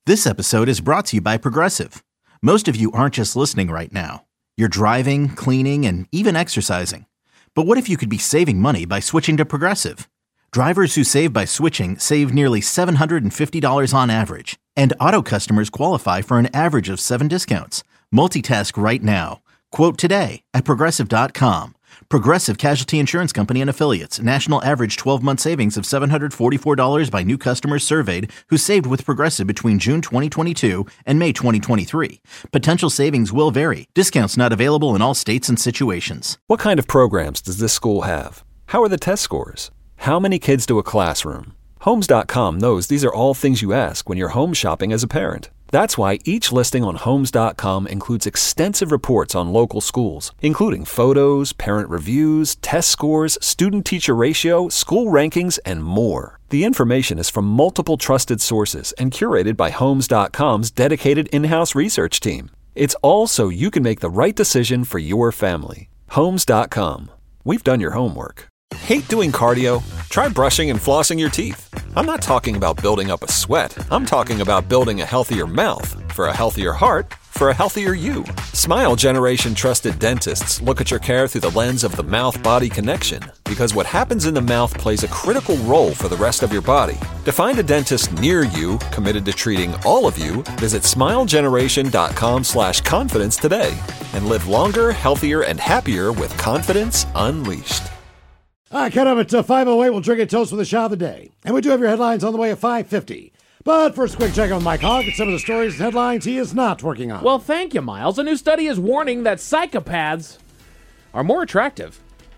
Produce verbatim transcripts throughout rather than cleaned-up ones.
This episode is brought to you by Progressive. Most of you aren't just listening right now. You're driving, cleaning, and even exercising. But what if you could be saving money by switching to Progressive? Drivers who save by switching save nearly seven hundred fifty dollars on average. And auto customers qualify for an average of seven discounts. Multitask right now. Quote today at Progressive dot com. Progressive Casualty Insurance Company and Affiliates. National average twelve-month savings of seven hundred forty-four dollars by new customers surveyed who saved with Progressive between June twenty twenty-two and May twenty twenty-three. Potential savings will vary. Discounts not available in all states and situations. What kind of programs does this school have? How are the test scores? How many kids do a classroom? Homes dot com knows these are all things you ask when you're home shopping as a parent. That's why each listing on Homes dot com includes extensive reports on local schools, including photos, parent reviews, test scores, student-teacher ratio, school rankings, and more. The information is from multiple trusted sources and curated by Homes dot com's dedicated in-house research team. It's all so you can make the right decision for your family. Homes dot com. We've done your homework. Hate doing cardio? Try brushing and flossing your teeth. I'm not talking about building up a sweat. I'm talking about building a healthier mouth. For a healthier heart, for a healthier you. Smile Generation trusted dentists look at your care through the lens of the mouth-body connection, because what happens in the mouth plays a critical role for the rest of your body. To find a dentist near you committed to treating all of you, visit smile generation dot com slash confidence today and live longer, healthier, and happier with confidence unleashed. All right, cut up at uh, five oh eight. We'll drink a toast for the shot of the day. And we do have your headlines on the way at five fifty. But first, a quick check on Mike Hogg and some of the stories and headlines he is not working on. Well, thank you, Miles. A new study is warning that psychopaths are more attractive.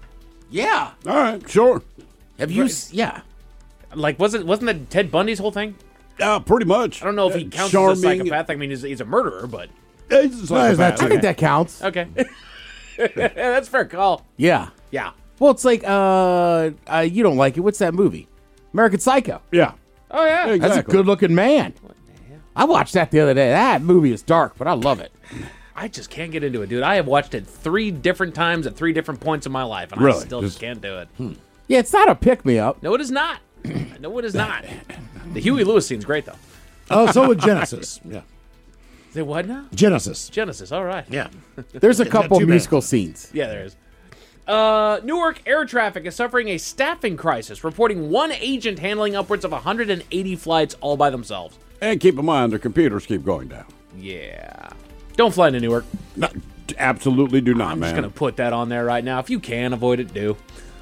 Yeah. All right, sure. Have you... s- Yeah. Like, wasn't wasn't that Ted Bundy's whole thing? Uh, pretty much. I don't know if he Uh, counts charming. as a psychopath. I mean, he's, he's a murderer, but... Yeah, he's a Well, psychopath. that's- I think that counts. Okay. That's a fair call. Yeah. Yeah. Well, it's like, uh, uh, you don't like it. What's that movie? American Psycho. Yeah. Oh, yeah. Exactly. That's a good-looking man. I watched that the other day. That movie is dark, but I love it. I just can't get into it, dude. I have watched it three different times at three different points in my life, and Really? I still Just- just can't do it. Yeah, it's not a pick-me-up. No, it is not. No, it is not. The Huey Lewis scene's great, though. Oh, so with Genesis. Yeah. Say what now? Genesis. Genesis, all right. Yeah. There's a couple too bad. musical scenes. Yeah, there is. Uh, Newark air traffic is suffering a staffing crisis, reporting one agent handling upwards of one hundred eighty flights all by themselves. And keep in mind, their computers keep going down. Yeah. Don't fly into Newark. No, absolutely do not, I'm man. just going to put that on there right now. If you can avoid it, do.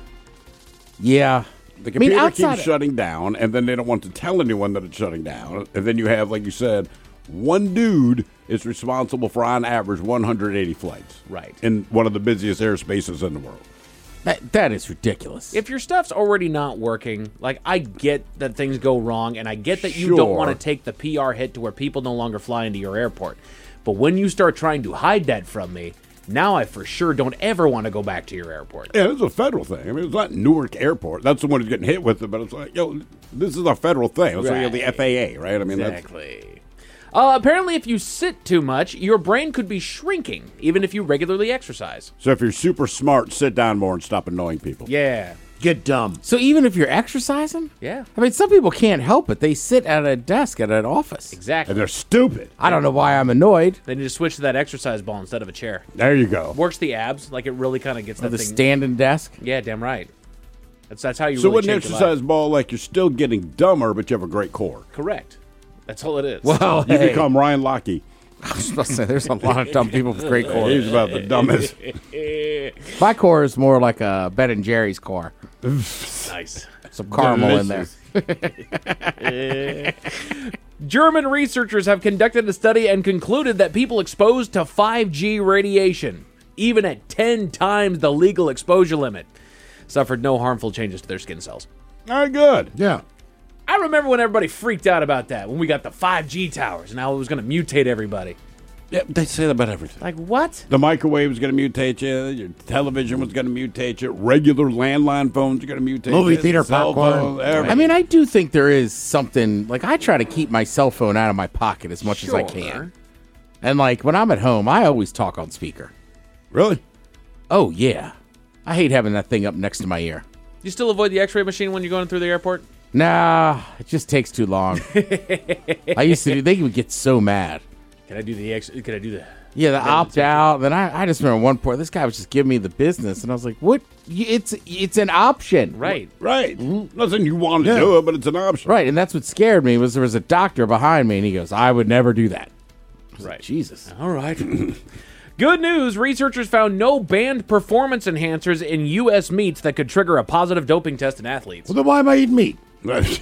Yeah. The I mean, computer outside keeps of- shutting down, and then they don't want to tell anyone that it's shutting down. And then you have, like you said, one dude is responsible for, on average, one hundred eighty flights. Right. In one of the busiest airspaces in the world. That, that is ridiculous. If your stuff's already not working, like, I get that things go wrong, and I get that you don't Sure. want to take the P R hit to where people no longer fly into your airport. But when you start trying to hide that from me, now I for sure don't ever want to go back to your airport. Yeah, this is a federal thing. I mean, it's not Newark Airport. That's the one who's getting hit with it, but it's like, yo, this is a federal thing. It's like the Right. F A A, right? I mean, that's... Exactly. Uh, apparently, if you sit too much, your brain could be shrinking, even if you regularly exercise. So if you're super smart, sit down more and stop annoying people. Yeah. Get dumb. So even if you're exercising? Yeah. I mean, some people can't help it. They sit at a desk at an office. Exactly. And they're stupid. I don't know why I'm annoyed. They need to switch to that exercise ball instead of a chair. There you go. Works the abs, like it really kind of gets Or that the thing. standing desk. Yeah, damn right. That's that's how you So really with an change your exercise life. ball, like you're still getting dumber, but you have a great core. Correct. That's all it is. Well, You hey, become Ryan Lochte. I was supposed to say, there's a lot of dumb people with great cores. He's about the dumbest. My core is more like a Ben and Jerry's core. Nice. Some caramel in there. Delicious. German researchers have conducted a study and concluded that people exposed to five G radiation, even at ten times the legal exposure limit, suffered no harmful changes to their skin cells. All right, good. Yeah. I remember when everybody freaked out about that, when we got the five G towers and how it was going to mutate everybody. Yeah, they say that about everything. Like, what? The microwave was going to mutate you. Your television was going to mutate you. Regular landline phones are going to mutate Movie you. theater Cell popcorn. phone, everything. I mean, I do think there is something, like, I try to keep my cell phone out of my pocket as much as I Sure. can. And, like, when I'm at home, I always talk on speaker. Really? Oh, yeah. I hate having that thing up next to my ear. You still avoid the x-ray machine when you're going through the airport? Nah, it just takes too long. I used to do. They would get so mad. Can I do the ex? Can I do the? Yeah, the opt out. Then I, I just remember one point. This guy was just giving me the business, and I was like, "What? It's it's an option, Right. Right. Mm-hmm. Nothing you want to Yeah. do it, but it's an option. right?" And that's what scared me was there was a doctor behind me, and he goes, "I would never do that." I was like, Right. Jesus. All right. Good news. Researchers found no banned performance enhancers in U S meats that could trigger a positive doping test in athletes. Well, then why am I eating meat? right.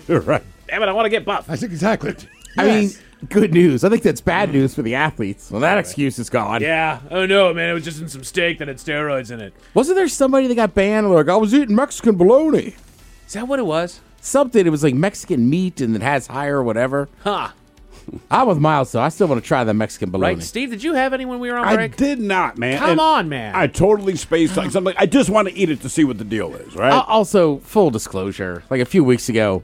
Damn it! I want to get buff. I think exactly. I mean, good news. I think that's bad news for the athletes. Well, that excuse is gone. Yeah. Oh no, man! It was just in some steak that had steroids in it. Wasn't there somebody that got banned? Like, I was eating Mexican bologna. Is that what it was? Something. It was like Mexican meat and it has higher whatever. Huh. I'm with Miles, though. I still want to try the Mexican bologna. Right, Steve? Did you have any when we were on I break? did not, man. Come And on, man. I totally spaced like something. I just want to eat it to see what the deal is, right? Uh, also, full disclosure, like a few weeks ago,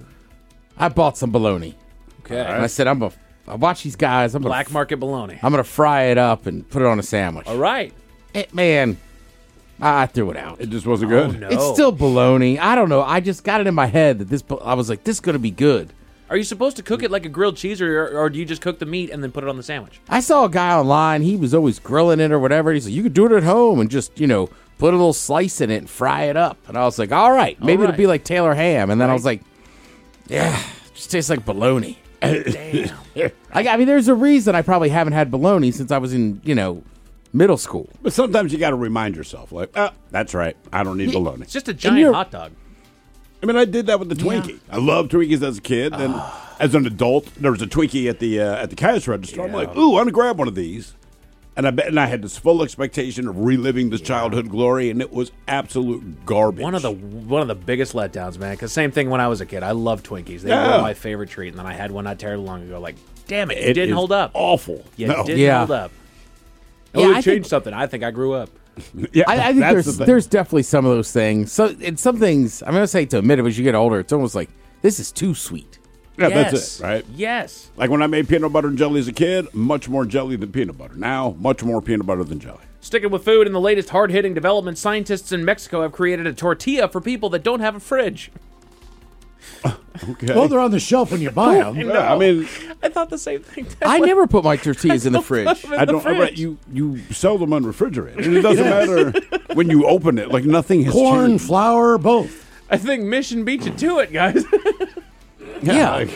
I bought some bologna. Okay. And I said, I'm a, I watch these guys. I'm gonna, Black market bologna. I'm gonna fry it up and put it on a sandwich. All right. Eh, man, I I threw it out. it just wasn't good. Oh, no. It's still bologna. I don't know. I just got it in my head that this. bo- I was like, this is gonna be good. Are you supposed to cook it like a grilled cheese, or, or do you just cook the meat and then put it on the sandwich? I saw a guy online. He was always grilling it or whatever. He's like, you could do it at home and just, you know, put a little slice in it and fry it up. And I was like, all right, maybe right. it'll be like Taylor ham. And then I was like, yeah, it just tastes like bologna. Damn. I, I mean, there's a reason I probably haven't had bologna since I was in, you know, middle school. But sometimes you got to remind yourself, like, oh, that's right. I don't need bologna. It's just a you're- giant hot dog. I mean, I did that with the Twinkie. I loved Twinkies as a kid. Then, as an adult, there was a Twinkie at the uh, at the cash register. I'm like, ooh, I'm gonna grab one of these. And I bet, and I had this full expectation of reliving this childhood glory, and it was absolute garbage. One of the one of the biggest letdowns, man. Because same thing when I was a kid. I loved Twinkies. They Yeah. were my favorite treat. And then I had one not terribly long ago. Like, damn it, it, It didn't is hold up. Awful. Yeah, No. it didn't Yeah. hold up. Oh, Yeah, it I changed think- something. I think I grew up. Yeah, I, I think that's there's the thing. there's definitely some of those things. So, and some things, I'm going to say to admit it, as you get older, it's almost like, this is too sweet. yeah, yes. that's it, right? Yes. Like when I made peanut butter and jelly as a kid, much more jelly than peanut butter. Now, much more peanut butter than jelly. Sticking with food, in the latest hard-hitting development, scientists in Mexico have created a tortilla for people that don't have a fridge. Okay. Well, they're on the shelf when you buy them. yeah, I mean, I thought the same thing. I never put my tortillas in the fridge. I don't. I, you you sell them unrefrigerated, and it doesn't matter when you open it. Like nothing has Corn, changed. flour, both. I think Mission beat you to it, guys. Yeah.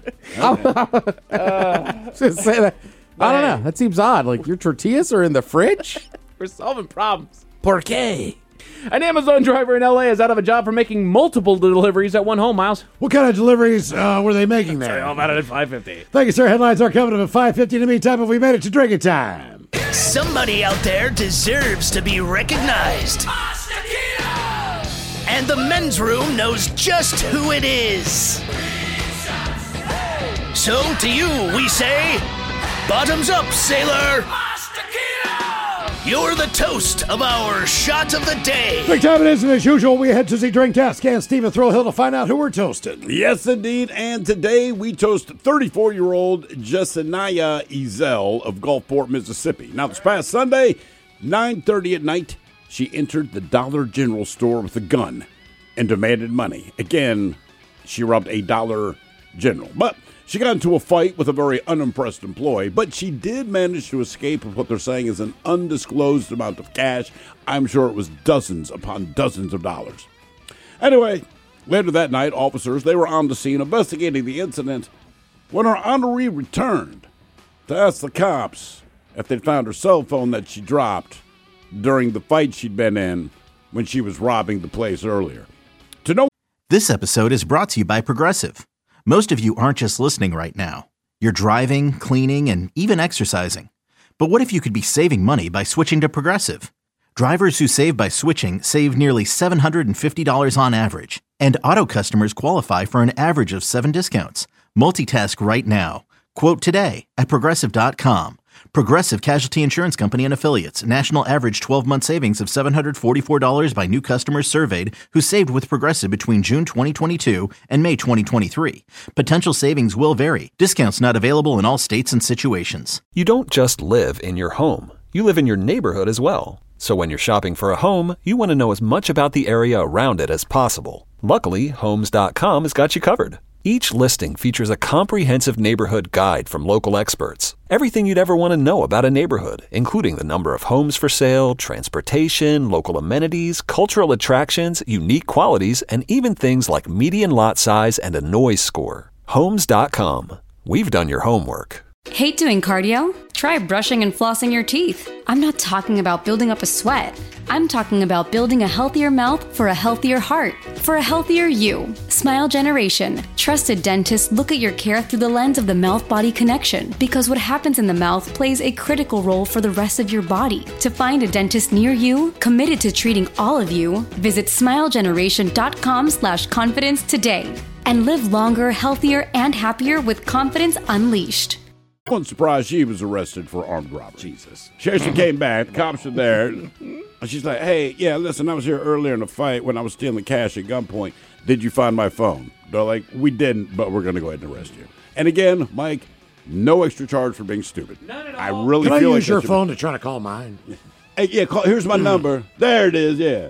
Just say that. I don't know. That seems odd. Like your tortillas are in the fridge? We're solving problems. Por qué? An Amazon driver in L A is out of a job for making multiple deliveries at one home, Miles. What kind of deliveries uh, were they making Sorry, there? I'm at it at five fifty. Thank you, sir. Headlines are coming up at five fifty. In the meantime, have we made it to drinking time? Somebody out there deserves to be recognized. And the men's room knows just who it is. So to you, we say, bottoms up, sailor. You're the toast of our shot of the day. Big time it is, and as usual, we head to the drink desk and Stephen Throwhill to find out who we're toasting. Yes, indeed. And today we toast thirty-four-year-old Jesenia Ezel of Gulfport, Mississippi. Now, this past Sunday, nine thirty at night, she entered the Dollar General store with a gun and demanded money. Again, she robbed a Dollar General. But she got into a fight with a very unimpressed employee, but she did manage to escape with what they're saying is an undisclosed amount of cash. I'm sure it was dozens upon dozens of dollars. Anyway, later that night, officers, they were on the scene investigating the incident when her honoree returned to ask the cops if they'd found her cell phone that she dropped during the fight she'd been in when she was robbing the place earlier. To know This episode is brought to you by Progressive. Most of you aren't just listening right now. You're driving, cleaning, and even exercising. But what if you could be saving money by switching to Progressive? Drivers who save by switching save nearly seven hundred fifty dollars on average. And auto customers qualify for an average of seven discounts. Multitask right now. Quote today at Progressive dot com. Progressive Casualty Insurance Company and Affiliates. National average twelve-month savings of seven hundred forty-four dollars by new customers surveyed who saved with Progressive between June twenty twenty-two and May twenty twenty-three. Potential savings will vary. Discounts not available in all states and situations. You don't just live in your home. You live in your neighborhood as well. So when you're shopping for a home, you want to know as much about the area around it as possible. Luckily, Homes dot com has got you covered. Each listing features a comprehensive neighborhood guide from local experts. Everything you'd ever want to know about a neighborhood, including the number of homes for sale, transportation, local amenities, cultural attractions, unique qualities, and even things like median lot size and a noise score. Homes dot com. We've done your homework. Hate doing cardio? Try brushing and flossing your teeth. I'm not talking about building up a sweat. I'm talking about building a healthier mouth for a healthier heart, for a healthier you. Smile Generation. Trusted dentists look at your care through the lens of the mouth-body connection, because what happens in the mouth plays a critical role for the rest of your body. To find a dentist near you, committed to treating all of you, visit smilegeneration.com slash confidence today. And live longer, healthier, and happier with confidence unleashed. I wasn't surprised she was arrested for armed robbery. Jesus. She actually came back. The cops were there. And she's like, hey, yeah, listen, I was here earlier in the fight when I was stealing cash at gunpoint. Did you find my phone? They're like, we didn't, but we're going to go ahead and arrest you. And again, Mike, no extra charge for being stupid. None at all. I really Can feel I like use your should... phone to try to call mine? Hey, yeah, call, here's my number. There it is, yeah.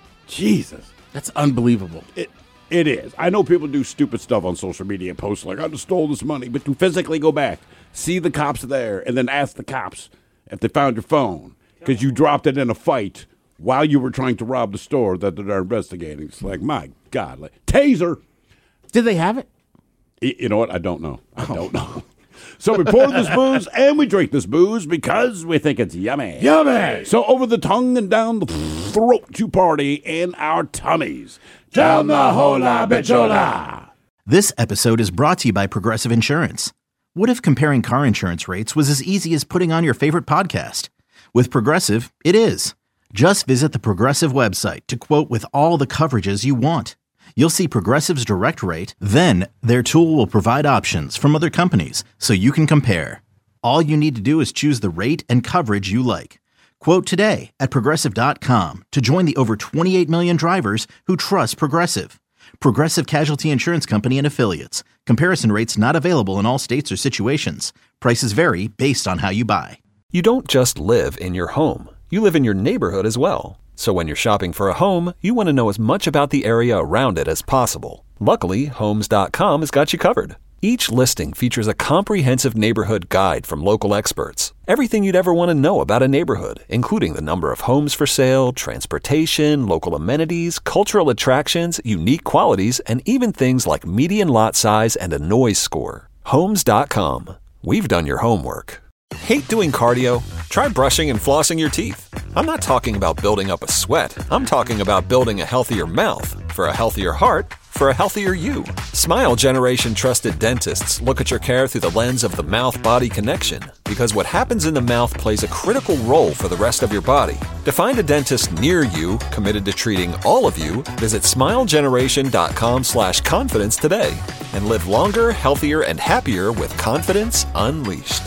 Jesus. That's unbelievable. It It is. I know people do stupid stuff on social media, posts like, I just stole this money, but to physically go back, see the cops there, and then ask the cops if they found your phone because you dropped it in a fight while you were trying to rob the store that they're investigating. It's like, my God. Like, taser. Did they have it? Y- You know what? I don't know. I don't know. So we pour this booze and we drink this booze because we think it's yummy. Yummy! So over the tongue and down the throat to party in our tummies. Down the hola bichola. This episode is brought to you by Progressive Insurance. What if comparing car insurance rates was as easy as putting on your favorite podcast? With Progressive, it is. Just visit the Progressive website to quote with all the coverages you want. You'll see Progressive's direct rate, then their tool will provide options from other companies so you can compare. All you need to do is choose the rate and coverage you like. Quote today at Progressive dot com to join the over twenty-eight million drivers who trust Progressive. Progressive Casualty Insurance Company and Affiliates. Comparison rates not available in all states or situations. Prices vary based on how you buy. You don't just live in your home. You live in your neighborhood as well. So when you're shopping for a home, you want to know as much about the area around it as possible. Luckily, Homes dot com has got you covered. Each listing features a comprehensive neighborhood guide from local experts. Everything you'd ever want to know about a neighborhood, including the number of homes for sale, transportation, local amenities, cultural attractions, unique qualities, and even things like median lot size and a noise score. Homes dot com. We've done your homework. Hate doing cardio? Try brushing and flossing your teeth. I'm not talking about building up a sweat. I'm talking about building a healthier mouth for a healthier heart for a healthier you. Smile Generation trusted dentists look at your care through the lens of the mouth-body connection, because what happens in the mouth plays a critical role for the rest of your body. To find a dentist near you committed to treating all of you, visit smilegeneration.com slash confidence today and live longer, healthier, and happier with confidence unleashed.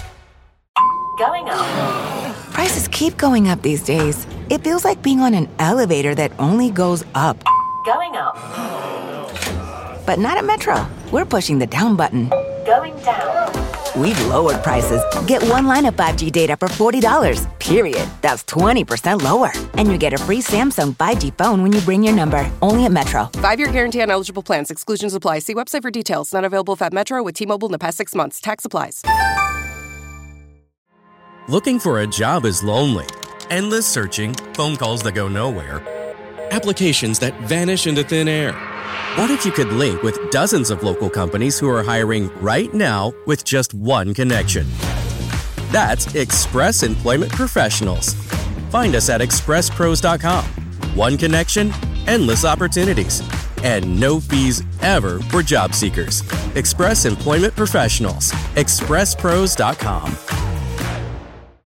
Going up. Prices keep going up these days. It feels like being on an elevator that only goes up. Going up. But not at Metro. We're pushing the down button. Going down. We've lowered prices. Get one line of five G data for forty dollars, period. That's twenty percent lower. And you get a free Samsung five G phone when you bring your number. Only at Metro. Five-year guarantee on eligible plans. Exclusions apply. See website for details. Not available at Metro with T-Mobile in the past six months. Tax applies. Looking for a job is lonely. Endless searching, phone calls that go nowhere, applications that vanish into thin air. What if you could link with dozens of local companies who are hiring right now with just one connection? That's Express Employment Professionals. Find us at express pros dot com. One connection, endless opportunities, and no fees ever for job seekers. Express Employment Professionals. express pros dot com.